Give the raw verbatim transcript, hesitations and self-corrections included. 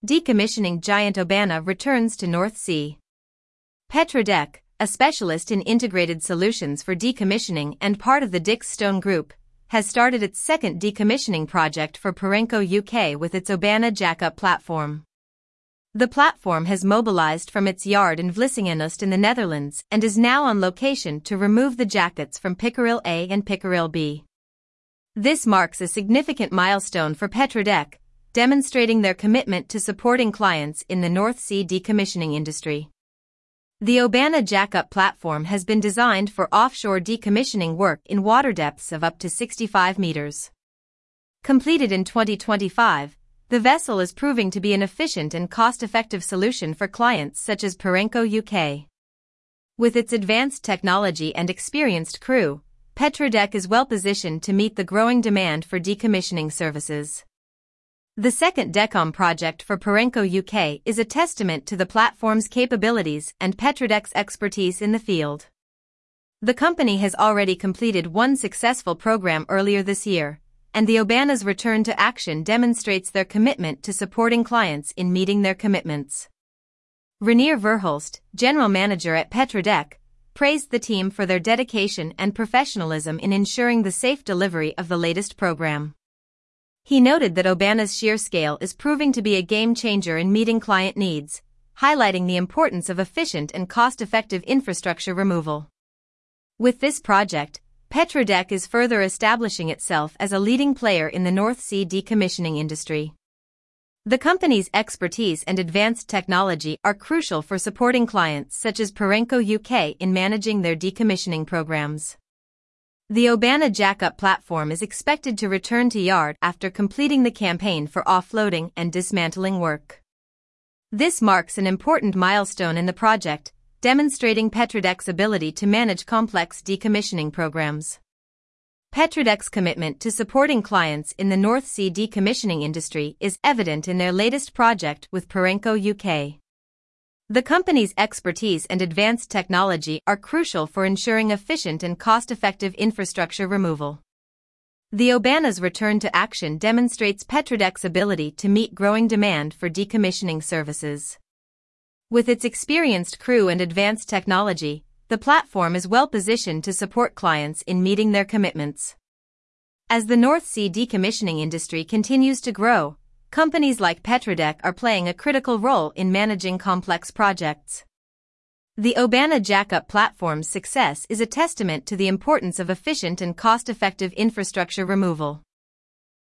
decommissioning giant Obana returns to North Sea. Petredec, a specialist in integrated solutions for decommissioning and part of the Dickstone Group, has started its second decommissioning project for Perenco U K with its Obana jackup platform. The platform has mobilized from its yard in Vlissingen-Oost in the Netherlands and is now on location to remove the jackets from Pickerel A and Pickerel B. This marks a significant milestone for Petredec, demonstrating their commitment to supporting clients in the North Sea decommissioning industry. The Obana jackup platform has been designed for offshore decommissioning work in water depths of up to sixty-five meters. Completed in twenty twenty-five, the vessel is proving to be an efficient and cost-effective solution for clients such as Perenco U K. With its advanced technology and experienced crew, Petredec is well positioned to meet the growing demand for decommissioning services. The second DECOM project for Perenco U K is a testament to the platform's capabilities and Petredec's expertise in the field. The company has already completed one successful program earlier this year, and the Obana's return to action demonstrates their commitment to supporting clients in meeting their commitments. Renier Verhulst, general manager at Petredec, praised the team for their dedication and professionalism in ensuring the safe delivery of the latest program. He noted that Obana's sheer scale is proving to be a game-changer in meeting client needs, highlighting the importance of efficient and cost-effective infrastructure removal. With this project, Petredec is further establishing itself as a leading player in the North Sea decommissioning industry. The company's expertise and advanced technology are crucial for supporting clients such as Perenco U K in managing their decommissioning programs. The Obana jackup platform is expected to return to yard after completing the campaign for offloading and dismantling work. This marks an important milestone in the project, demonstrating Petredec's ability to manage complex decommissioning programs. Petredec's commitment to supporting clients in the North Sea decommissioning industry is evident in their latest project with Perenco U K. The company's expertise and advanced technology are crucial for ensuring efficient and cost-effective infrastructure removal. The Obana's return to action demonstrates Petredec's ability to meet growing demand for decommissioning services. With its experienced crew and advanced technology, the platform is well positioned to support clients in meeting their commitments. As the North Sea decommissioning industry continues to grow, companies like Petredec are playing a critical role in managing complex projects. The Obana jackup platform's success is a testament to the importance of efficient and cost-effective infrastructure removal.